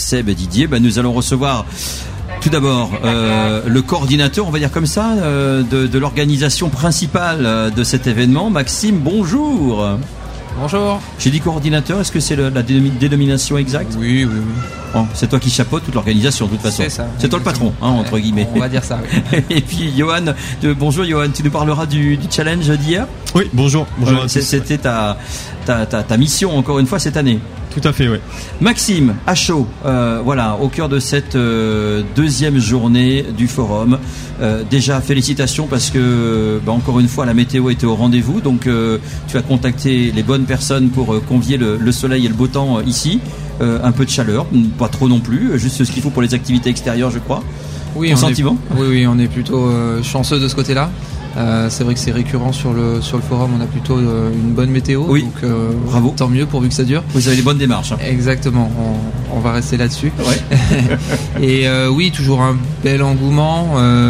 Seb et Didier. Nous allons recevoir tout d'abord le coordinateur, on va dire comme ça, de l'organisation principale de cet événement. Maxime, bonjour. Bonjour. J'ai dit coordinateur, est-ce que c'est la dénomination exacte ? Oui. Bon, c'est toi qui chapeaute toute l'organisation de toute façon. C'est ça. C'est toi le patron, entre guillemets. On va dire ça, oui. Et puis Johan, bonjour Johan, tu nous parleras du challenge d'hier ? Oui, bonjour. C'était ta mission encore une fois cette année. Tout à fait, oui. Maxime, à chaud, au cœur de cette deuxième journée du forum. Déjà, félicitations parce que, encore une fois, la météo était au rendez-vous. Donc, tu as contacté les bonnes personnes pour convier le soleil et le beau temps ici. Un peu de chaleur, pas trop non plus, juste ce qu'il faut pour les activités extérieures, je crois. Oui, sentiment ? Oui, on est plutôt chanceux de ce côté-là. C'est vrai que c'est récurrent sur le forum, on a plutôt une bonne météo, oui. Donc bravo. Tant mieux pourvu que ça dure. Vous avez les bonnes démarches. Exactement, on va rester là-dessus. Ouais. Et oui, toujours un bel engouement.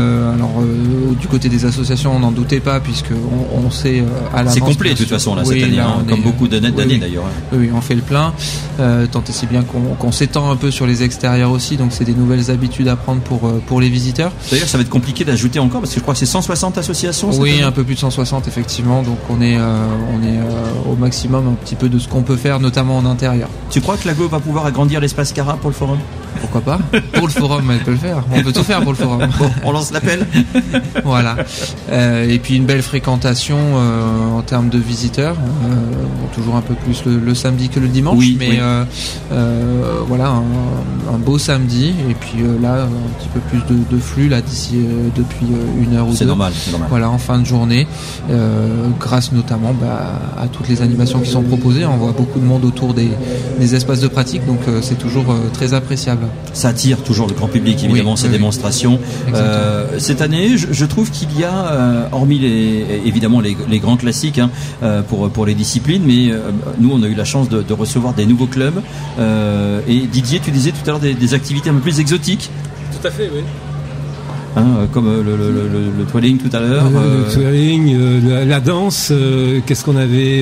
Du côté des associations, on n'en doutait pas puisque on sait à l'avance. C'est complet de toute façon là cette année, comme beaucoup d'années d'ailleurs. Oui, on fait le plein. Tant et si bien qu'on s'étend un peu sur les extérieurs aussi, donc c'est des nouvelles habitudes à prendre pour les visiteurs. D'ailleurs, ça va être compliqué d'ajouter encore parce que je crois que c'est 160 associations. Oui, un peu plus de 160 effectivement, donc on est au maximum un petit peu de ce qu'on peut faire, notamment en intérieur. Tu crois que l'aglo va pouvoir agrandir l'espace Cara pour le forum ? Pourquoi pas ? Pour le forum, elle peut le faire. On peut tout faire pour le forum. Bon, on lance l'appel. Voilà. Et puis une belle fréquentation en termes de visiteurs. Toujours un peu plus le samedi que le dimanche, oui, mais oui. Voilà, un beau samedi. Et puis là, un petit peu plus de flux là d'ici depuis une heure ou deux. C'est normal. Voilà, en fin de journée, grâce notamment à toutes les animations qui sont proposées. On voit beaucoup de monde autour des espaces de pratique, donc c'est toujours très appréciable. Ça attire toujours le grand public, évidemment, ces démonstrations. Cette année, je trouve qu'il y a, hormis évidemment les grands classiques pour les disciplines, mais nous, on a eu la chance de recevoir des nouveaux clubs. Et Didier, tu disais tout à l'heure des activités un peu plus exotiques. Tout à fait, oui. Comme le twirling tout à l'heure. Le twirling, la danse, qu'est-ce qu'on avait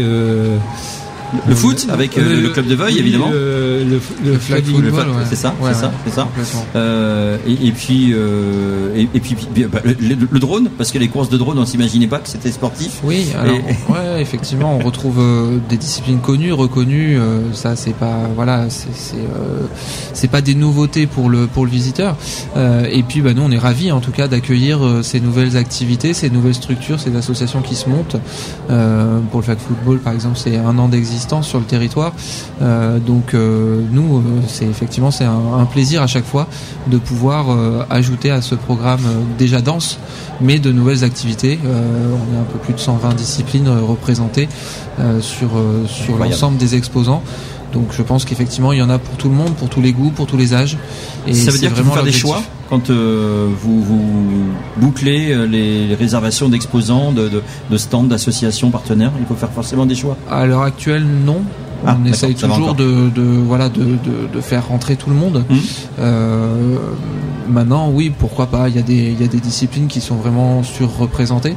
le foot avec le club de Veuille, évidemment. Le flag football, c'est ça, ouais, c'est ça. Et puis le drone, parce que les courses de drone, on s'imaginait pas que c'était sportif. Oui, alors, ouais, effectivement, on retrouve des disciplines connues, reconnues. Ça, c'est pas, voilà, c'est pas des nouveautés pour le visiteur. Et puis, nous, on est ravis, en tout cas, d'accueillir ces nouvelles activités, ces nouvelles structures, ces associations qui se montent. Pour le flag football, par exemple, c'est 1 an d'existence sur le territoire, donc nous c'est un plaisir à chaque fois de pouvoir ajouter à ce programme déjà dense mais de nouvelles activités. On est un peu plus de 120 disciplines représentées sur l'ensemble des exposants. Donc je pense qu'effectivement il y en a pour tout le monde, pour tous les goûts, pour tous les âges. Et ça veut dire qu'il faut faire des choix quand vous bouclez les réservations d'exposants, de stands, d'associations partenaires. Il faut faire forcément des choix. À l'heure actuelle, non. On essaye toujours de faire rentrer tout le monde. Maintenant, oui, pourquoi pas. Il y a des disciplines qui sont vraiment surreprésentées.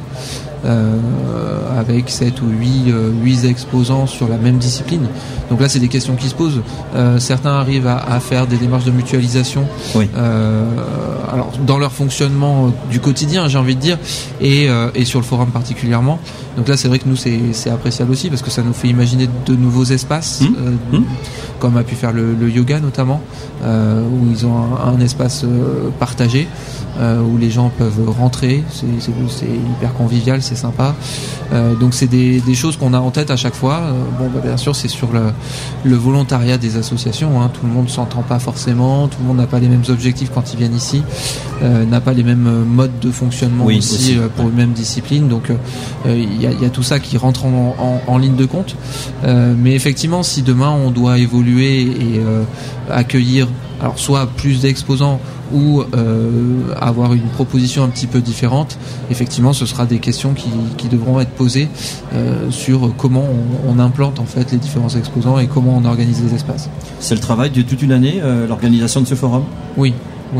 Avec 7 ou 8 exposants sur la même discipline. Donc là, c'est des questions qui se posent. Certains arrivent à faire des démarches de mutualisation, oui. Alors dans leur fonctionnement du quotidien, j'ai envie de dire, et sur le forum particulièrement. Donc là, c'est vrai que nous, c'est appréciable aussi parce que ça nous fait imaginer de nouveaux espaces, comme a pu faire le yoga notamment, où ils ont un espace partagé. Où les gens peuvent rentrer, c'est hyper convivial, c'est sympa. Donc c'est des choses qu'on a en tête à chaque fois. Bien sûr, c'est sur le volontariat des associations. Tout le monde s'entend pas forcément, tout le monde n'a pas les mêmes objectifs quand ils viennent ici, n'a pas les mêmes modes de fonctionnement aussi. Pour une même discipline. Donc il y a tout ça qui rentre en ligne de compte. Mais effectivement, si demain on doit évoluer et accueillir alors soit plus d'exposants ou avoir une proposition un petit peu différente, effectivement ce sera des questions qui devront être posées sur comment on implante en fait les différents exposants et comment on organise les espaces. C'est le travail de toute une année, l'organisation de ce forum ? Oui, Oui.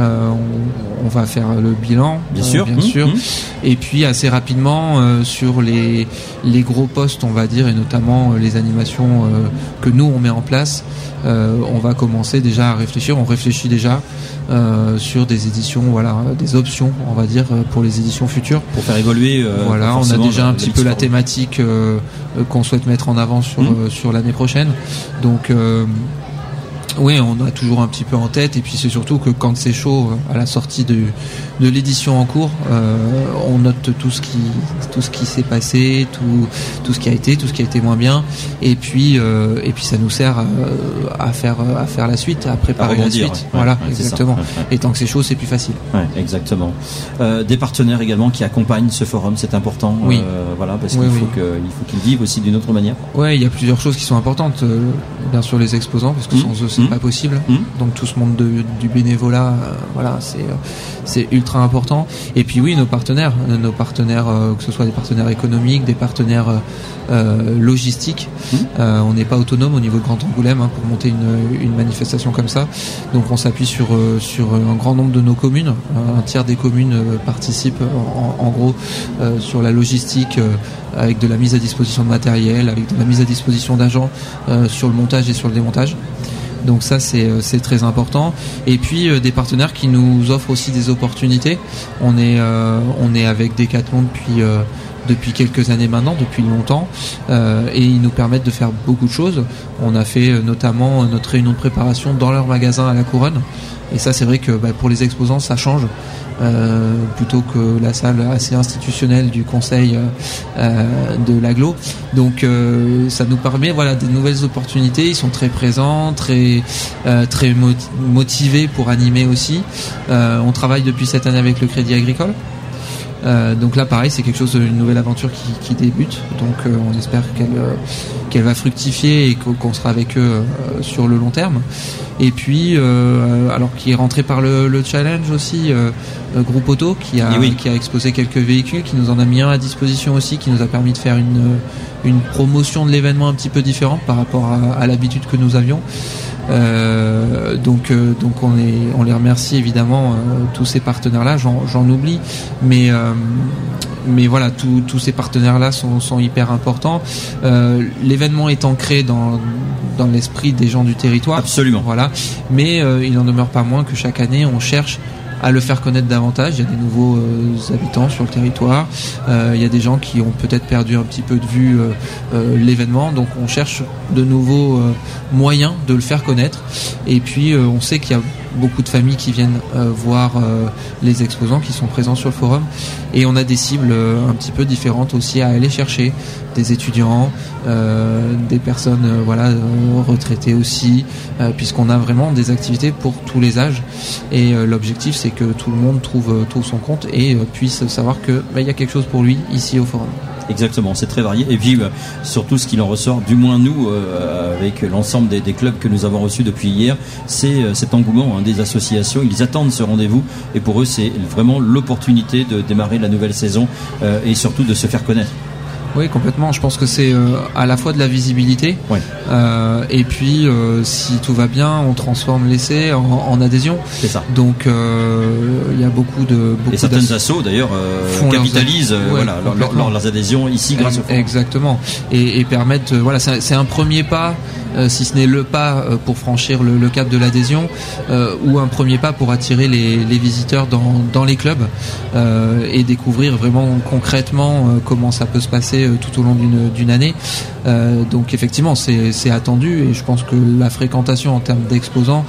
On va faire le bilan, bien sûr. Et puis assez rapidement sur les gros postes, on va dire, et notamment les animations que nous on met en place, on va commencer déjà à réfléchir. On réfléchit déjà sur des éditions, voilà, des options, on va dire, pour les éditions futures. Pour faire évoluer. Voilà, on a déjà un petit peu la thématique qu'on souhaite mettre en avant sur l'année prochaine. Donc oui, on a toujours un petit peu en tête, et puis c'est surtout que quand c'est chaud à la sortie de l'édition en cours, on note tout ce qui s'est passé, tout ce qui a été moins bien, et puis ça nous sert à faire la suite, à préparer la suite. Ouais, voilà, exactement. Et tant que c'est chaud, c'est plus facile. Ouais, exactement. Des partenaires également qui accompagnent ce forum, c'est important. Oui. Voilà, parce qu'il faut qu'ils vivent aussi d'une autre manière. Ouais, il y a plusieurs choses qui sont importantes. Bien sûr, les exposants, parce que sans eux, c'est pas possible. Donc tout ce monde du bénévolat, voilà, c'est ultra important. Et puis oui, nos partenaires, que ce soit des partenaires économiques, des partenaires logistiques. On n'est pas autonome au niveau de Grand Angoulême pour monter une manifestation comme ça. Donc on s'appuie sur un grand nombre de nos communes. Un tiers des communes participent en gros sur la logistique, avec de la mise à disposition de matériel, avec de la mise à disposition d'agents, sur le montage et sur le démontage. Donc ça c'est très important. Et puis des partenaires qui nous offrent aussi des opportunités. On est avec Decathlon depuis quelques années maintenant, depuis longtemps, et ils nous permettent de faire beaucoup de choses. On a fait notamment notre réunion de préparation dans leur magasin à la Couronne, et ça c'est vrai que pour les exposants ça change, plutôt que la salle assez institutionnelle du conseil de l'agglo. Donc ça nous permet des nouvelles opportunités. Ils sont très présents, très motivés pour animer aussi. On travaille depuis cette année avec le Crédit Agricole. Donc là pareil, c'est quelque chose, une nouvelle aventure qui débute, donc on espère qu'elle va fructifier et qu'on sera avec eux sur le long terme. Et puis alors qui est rentré par le challenge aussi, Groupe Auto qui a exposé quelques véhicules, qui nous en a mis un à disposition aussi, qui nous a permis de faire une promotion de l'événement un petit peu différente par rapport à l'habitude que nous avions. Donc on les remercie évidemment, tous ces partenaires là, j'en oublie, mais voilà, tous ces partenaires là sont hyper importants. L'événement est ancré dans l'esprit des gens du territoire, absolument, voilà, mais il n'en demeure pas moins que chaque année on cherche à le faire connaître davantage. Il y a des nouveaux habitants sur le territoire, il y a des gens qui ont peut-être perdu un petit peu de vue l'événement, donc on cherche de nouveaux moyens de le faire connaître. Et puis on sait qu'il y a beaucoup de familles qui viennent voir les exposants qui sont présents sur le forum, et on a des cibles un petit peu différentes aussi à aller chercher, des étudiants, des personnes retraitées aussi, puisqu'on a vraiment des activités pour tous les âges, et l'objectif c'est que tout le monde trouve son compte et puisse savoir que il y a quelque chose pour lui ici au forum. Exactement, c'est très varié. Et puis surtout ce qu'il en ressort, du moins nous, avec l'ensemble des clubs que nous avons reçus depuis hier, c'est cet engouement des associations. Ils attendent ce rendez-vous, et pour eux c'est vraiment l'opportunité de démarrer la nouvelle saison et surtout de se faire connaître. Oui, complètement. Je pense que c'est à la fois de la visibilité, et puis si tout va bien, on transforme l'essai en adhésion. C'est ça. Donc il y a beaucoup et certaines assos d'ailleurs capitalisent leurs adhésions ici grâce au forum. Exactement. Et permettent c'est un premier pas, si ce n'est le pas pour franchir le cap de l'adhésion, ou un premier pas pour attirer les visiteurs dans les clubs, et découvrir vraiment concrètement comment ça peut se passer tout au long d'une année. Donc effectivement c'est attendu, et je pense que la fréquentation en termes d'exposants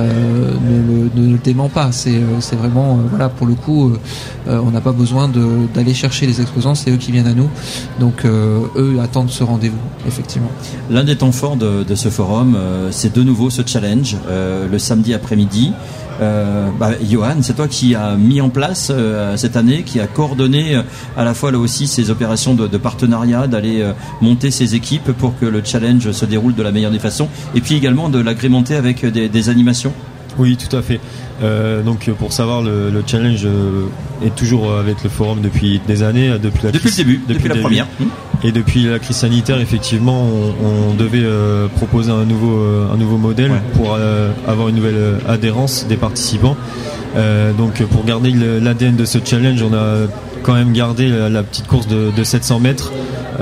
ne le dément pas. C'est vraiment pour le coup on n'a pas besoin d'aller chercher les exposants, c'est eux qui viennent à nous, donc eux attendent ce rendez-vous effectivement. L'un des temps forts de ce forum, c'est de nouveau ce challenge le samedi après-midi. Johan, c'est toi qui as mis en place cette année, qui a coordonné à la fois là aussi ces opérations de partenariat, d'aller monter ces équipes pour que le challenge se déroule de la meilleure des façons, et puis également de l'agrémenter avec des animations. Oui, tout à fait. Donc pour savoir, le challenge est toujours avec le forum depuis des années, depuis le début, depuis la première. Et depuis la crise sanitaire, effectivement, on devait proposer un nouveau modèle pour avoir une nouvelle adhérence des participants. Donc pour garder l'ADN de ce challenge, on a quand même gardé la petite course de 700 mètres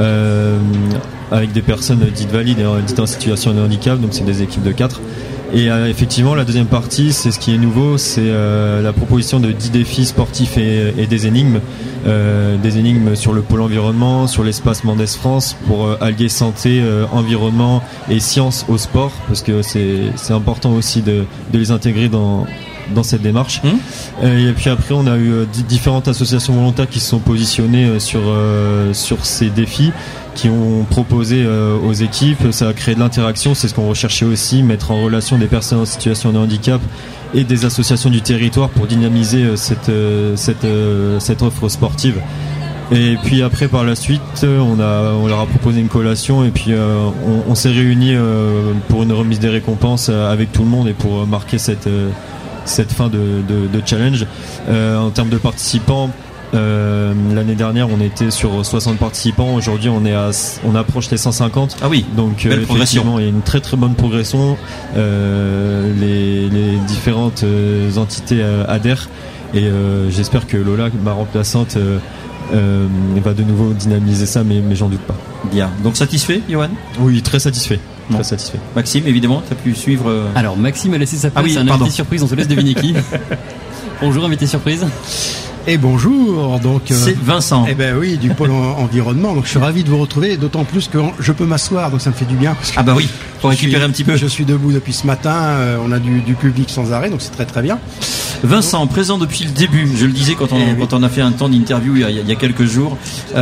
avec des personnes dites valides et dites en situation de handicap, donc c'est des équipes de 4. Et effectivement, la deuxième partie, c'est ce qui est nouveau, c'est la proposition de 10 défis sportifs et des énigmes sur le pôle environnement, sur l'espace Mendes France, pour allier santé, environnement et science au sport, parce que c'est important aussi de les intégrer dans cette démarche. Et puis après, on a eu différentes associations volontaires qui se sont positionnées sur ces défis, qui ont proposé aux équipes. Ça a créé de l'interaction, c'est ce qu'on recherchait aussi, mettre en relation des personnes en situation de handicap et des associations du territoire pour dynamiser cette offre sportive. Et puis après, par la suite, on leur a proposé une collation, et puis on s'est réunis pour une remise des récompenses avec tout le monde et pour marquer cette fin de challenge. En termes de participants, l'année dernière on était sur 60 participants, aujourd'hui on approche les 150. Ah oui, donc effectivement il y a une très très bonne progression. Les différentes entités adhèrent, et j'espère que Lola, ma remplaçante, va de nouveau dynamiser ça, mais j'en doute pas. Bien, donc satisfait, Johan? Oui, très satisfait. Bon. Très satisfait. Maxime, évidemment, tu as pu suivre. Alors Maxime a laissé sa place, c'est un invité surprise, on se laisse deviner qui. Bonjour invité surprise. Et bonjour, donc c'est Vincent. Eh ben oui, du pôle environnement. Donc je suis ravi de vous retrouver, d'autant plus que je peux m'asseoir, donc ça me fait du bien. Parce que ah bah oui, pour récupérer un petit peu. Je suis debout depuis ce matin. On a du public sans arrêt, donc c'est très très bien. Vincent, présent depuis le début, je le disais quand on a fait un temps d'interview il y a quelques jours,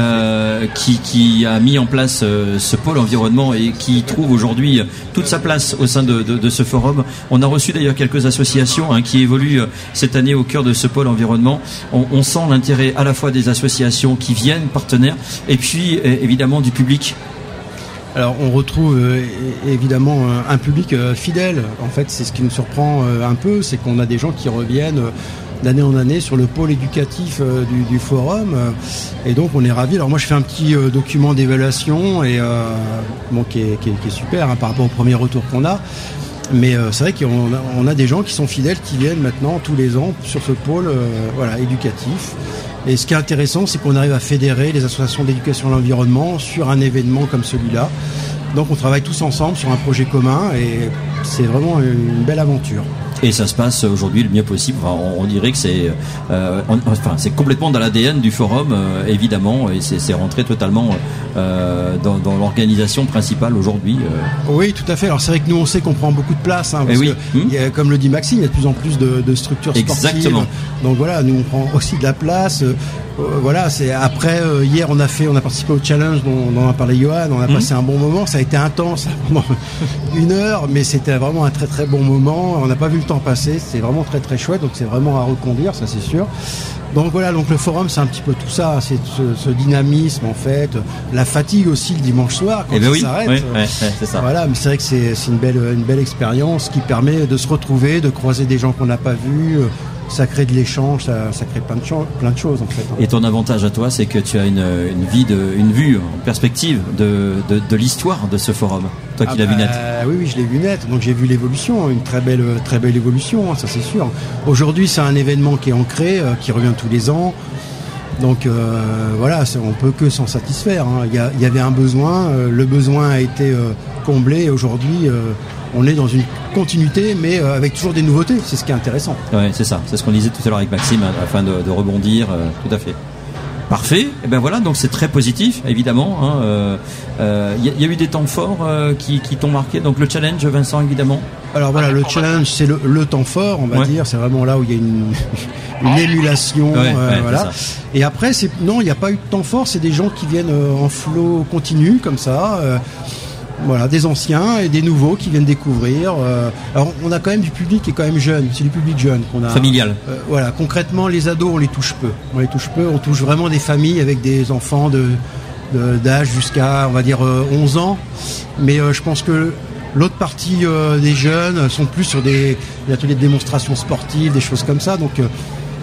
qui a mis en place ce pôle environnement et qui trouve aujourd'hui toute sa place au sein de ce forum. On a reçu d'ailleurs quelques associations qui évoluent cette année au cœur de ce pôle environnement. On sent l'intérêt à la fois des associations qui viennent, partenaires, et puis évidemment du public. Alors on retrouve évidemment un public fidèle. En fait, c'est ce qui nous surprend un peu, c'est qu'on a des gens qui reviennent d'année en année sur le pôle éducatif du forum, et donc on est ravis. Alors moi je fais un petit document d'évaluation et qui est super par rapport au premier retour qu'on a. Mais c'est vrai qu'on a des gens qui sont fidèles, qui viennent maintenant tous les ans sur ce pôle éducatif. Et ce qui est intéressant, c'est qu'on arrive à fédérer les associations d'éducation à l'environnement sur un événement comme celui-là. Donc on travaille tous ensemble sur un projet commun, et c'est vraiment une belle aventure. Et ça se passe aujourd'hui le mieux possible. Enfin, on dirait que c'est complètement dans l'ADN du forum, évidemment, et c'est rentré totalement dans l'organisation principale aujourd'hui. Oui, tout à fait. Alors c'est vrai que nous on sait qu'on prend beaucoup de place, parce que, comme le dit Maxime, il y a de plus en plus de structures sportives. Exactement. Donc voilà, nous on prend aussi de la place. Voilà, c'est après hier on a participé au challenge dont a parlé Johan. On a passé un bon moment. Ça a été intense pendant 1 heure, mais c'était vraiment un très très bon moment. On n'a pas vu le temps passer. C'est vraiment très très chouette. Donc c'est vraiment à reconduire, ça c'est sûr. Donc voilà, donc le forum c'est un petit peu tout ça, c'est ce dynamisme en fait, la fatigue aussi le dimanche soir quand ça s'arrête. C'est ça. Voilà, mais c'est vrai que c'est une belle expérience qui permet de se retrouver, de croiser des gens qu'on n'a pas vus. Ça crée de l'échange, ça crée plein de choses en fait. Et ton avantage à toi, c'est que tu as une vue en perspective de l'histoire de ce forum. Toi qui l'as vu net. Oui, je l'ai vu net. Donc j'ai vu l'évolution, une très belle évolution, ça c'est sûr. Aujourd'hui, c'est un événement qui est ancré, qui revient tous les ans. Donc voilà, on peut que s'en satisfaire. Il y avait un besoin, le besoin a été comblé. Et aujourd'hui, on est dans une continuité, mais avec toujours des nouveautés. C'est ce qui est intéressant. Ouais, c'est ça. C'est ce qu'on disait tout à l'heure avec Maxime, afin de rebondir. Tout à fait. Parfait. Et ben voilà, donc c'est très positif, évidemment. Y a eu des temps forts qui t'ont marqué. Donc le challenge, Vincent, évidemment. Alors voilà, le challenge, c'est le temps fort, on va dire. C'est vraiment là où il y a une émulation. Voilà. Et après, il n'y a pas eu de temps fort. C'est des gens qui viennent en flot continu, comme ça. Voilà, des anciens et des nouveaux qui viennent découvrir. Alors, on a quand même du public qui est quand même jeune. C'est du public jeune qu'on a. Familial. Voilà, concrètement, les ados, on les touche peu. On touche vraiment des familles avec des enfants d'âge jusqu'à, on va dire, 11 ans. Mais je pense que l'autre partie des jeunes sont plus sur des ateliers de démonstration sportive, des choses comme ça. Donc,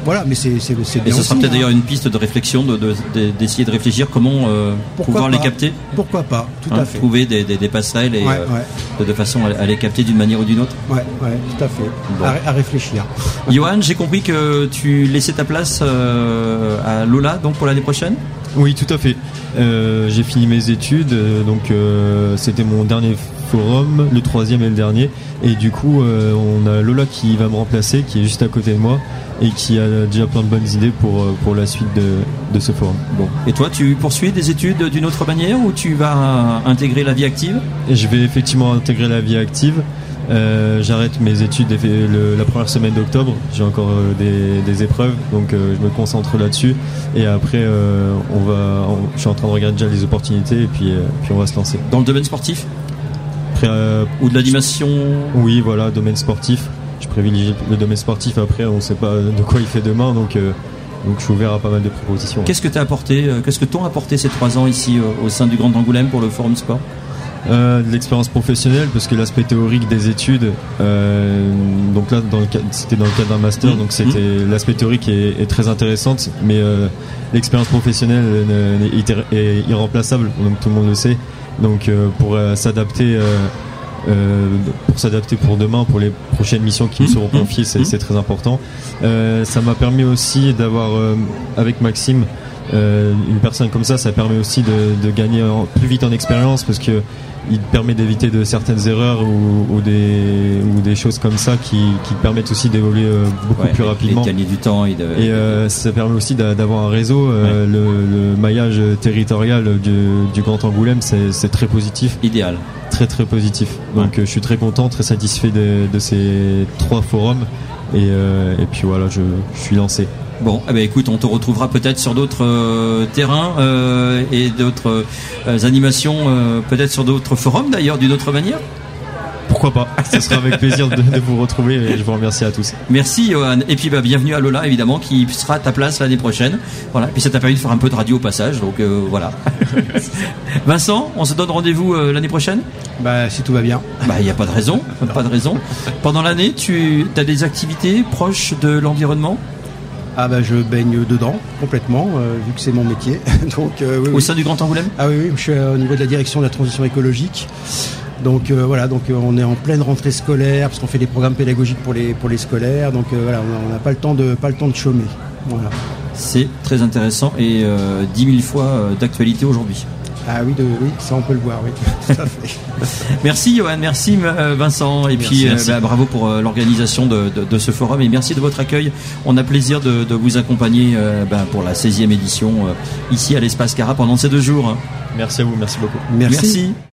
Voilà, mais c'est bien. Et ce sera peut-être d'ailleurs une piste de réflexion d'essayer de réfléchir comment pouvoir les capter. Pourquoi pas, tout à fait. Trouver des passerelles et de façon à les capter d'une manière ou d'une autre. Ouais, tout à fait. Bon. À réfléchir. Johan, j'ai compris que tu laissais ta place à Lola donc pour l'année prochaine. Oui, tout à fait. J'ai fini mes études, donc c'était mon dernier forum, le 3e et le dernier. Et du coup, on a Lola qui va me remplacer, qui est juste à côté de moi et qui a déjà plein de bonnes idées pour la suite de ce forum. Bon. Et toi, tu poursuis des études d'une autre manière ou tu vas intégrer la vie active ? Et je vais effectivement intégrer la vie active. J'arrête mes études la première semaine d'octobre. J'ai encore des épreuves, donc je me concentre là-dessus. Et après, je suis en train de regarder déjà les opportunités et puis on va se lancer. Dans le domaine sportif ? Ou de l'animation ? Oui, voilà, domaine sportif. Je privilégie le domaine sportif. Après, on ne sait pas de quoi il fait demain, donc je suis ouvert à pas mal de propositions. Qu'est-ce que t'ont apporté ces 3 ans ici au sein du Grand Angoulême pour le Forum Sport ? De l'expérience professionnelle, parce que l'aspect théorique des études, donc là c'était dans le cadre d'un master, donc c'était l'aspect théorique est très intéressante, mais l'expérience professionnelle est irremplaçable, donc tout le monde le sait. Donc pour s'adapter pour demain, pour les prochaines missions qui me seront confiées, c'est très important. Ça m'a permis aussi d'avoir avec Maxime une personne comme ça permet aussi de gagner plus vite en expérience, parce que il permet d'éviter de certaines erreurs ou des choses comme ça qui permettent aussi d'évoluer beaucoup plus rapidement, et gagner du temps et ça permet aussi d'avoir un réseau. Le maillage territorial du Grand Angoulême, c'est très positif, idéal, très très positif. Donc je suis très content, très satisfait de ces 3 forums et puis voilà, je suis lancé. Bon, écoute, on te retrouvera peut-être sur d'autres terrains et d'autres animations, peut-être sur d'autres forums d'ailleurs, d'une autre manière. Pourquoi pas, ce sera avec plaisir de vous retrouver et je vous remercie à tous. Merci Johan, et puis bienvenue à Lola évidemment qui sera à ta place l'année prochaine. Voilà, puis ça t'a permis de faire un peu de radio au passage, donc voilà. Vincent, on se donne rendez-vous l'année prochaine ? Si tout va bien. Il n'y a pas de raison, Pendant l'année, tu as des activités proches de l'environnement ? Je baigne dedans complètement, vu que c'est mon métier. Donc, oui, au sein du Grand Angoulême ? Oui, je suis au niveau de la direction de la transition écologique. Donc voilà, on est en pleine rentrée scolaire parce qu'on fait des programmes pédagogiques pour les scolaires. Donc voilà, on n'a pas le temps de chômer. Voilà. C'est très intéressant et 10 000 fois d'actualité aujourd'hui. Ah oui, ça on peut le voir, oui. Tout à fait. Merci Johan, merci Vincent, et puis bravo pour l'organisation de ce forum et merci de votre accueil. On a plaisir de vous accompagner pour la 16e édition ici à l'Espace Cara pendant ces 2 jours. Merci à vous, merci beaucoup. Merci.